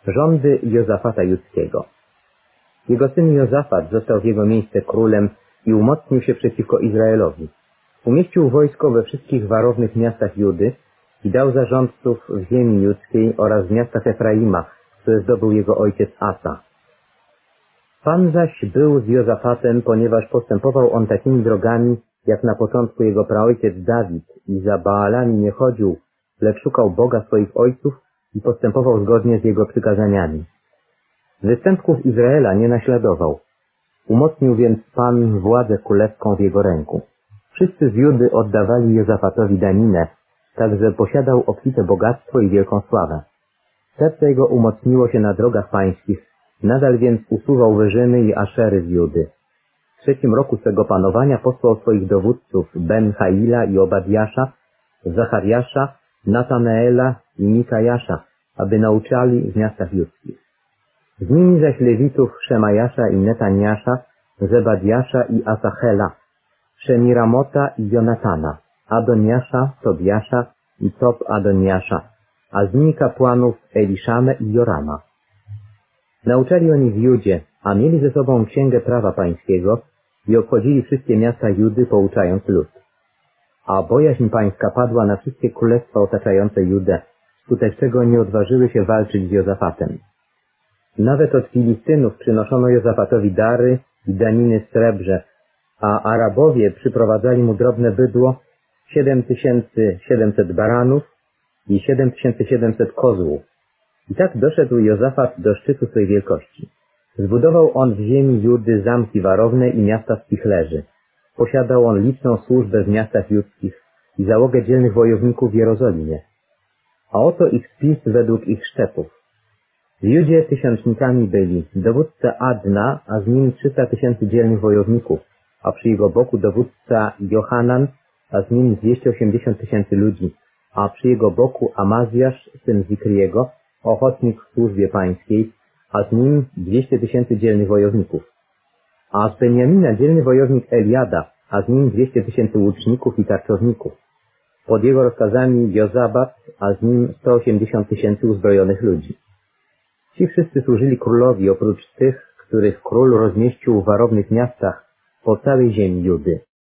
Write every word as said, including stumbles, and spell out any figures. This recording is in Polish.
Rządy Jozafata Judzkiego. Jego syn Jozafat został w jego miejsce królem i umocnił się przeciwko Izraelowi. Umieścił wojsko we wszystkich warownych miastach Judy i dał zarządców w ziemi judzkiej oraz w miastach Efraima, które zdobył jego ojciec Asa. Pan zaś był z Jozafatem, ponieważ postępował on takimi drogami, jak na początku jego praojciec Dawid, i za Baalami nie chodził, lecz szukał Boga swoich ojców i postępował zgodnie z jego przykazaniami. Występków Izraela nie naśladował. Umocnił więc Pan władzę królewską w jego ręku. Wszyscy z Judy oddawali Jozafatowi daninę, tak że posiadał obfite bogactwo i wielką sławę. Serce jego umocniło się na drogach pańskich, nadal więc usuwał wyżyny i aszery z Judy. W trzecim roku swego panowania posłał swoich dowódców Ben-Haila i Obadiasza, Zachariasza, Nataneela i Mikajasza, aby nauczali w miastach judzkich. Z nimi zaś Lewitów Szemajasza i Netaniasza, Zebadiasza i Asachela, Szemiramota i Jonatana, Adoniasza, Tobiasza i Tob Adoniasza, a z nimi kapłanów Eliszamę i Jorama. Nauczali oni w Judzie, a mieli ze sobą księgę prawa pańskiego i obchodzili wszystkie miasta Judy, pouczając lud. A bojaźń pańska padła na wszystkie królestwa otaczające Judę, wskutek czego nie odważyły się walczyć z Jozafatem. Nawet od Filistynów przynoszono Jozafatowi dary i daniny w srebrze, a Arabowie przyprowadzali mu drobne bydło, siedem tysięcy siedemset baranów i siedem tysięcy siedemset kozłów. I tak doszedł Jozafat do szczytu swej wielkości. Zbudował on w ziemi Judy zamki warowne i miasta spichlerzy. Posiadał on liczną służbę w miastach judzkich i załogę dzielnych wojowników w Jerozolimie. A oto ich spis według ich szczepów. W Judzie tysiącznikami byli dowódca Adna, a z nim trzysta tysięcy dzielnych wojowników, a przy jego boku dowódca Johanan, a z nim dwieście osiemdziesiąt tysięcy ludzi, a przy jego boku Amazjasz, syn Zikriego, ochotnik w służbie pańskiej, a z nim dwieście tysięcy dzielnych wojowników. A z Beniamina dzielny wojownik Eliada, a z nim dwieście tysięcy łuczników i tarczowników. Pod jego rozkazami Jozabat, a z nim sto osiemdziesiąt tysięcy uzbrojonych ludzi. Ci wszyscy służyli królowi oprócz tych, których król rozmieścił w warownych miastach po całej ziemi Judy.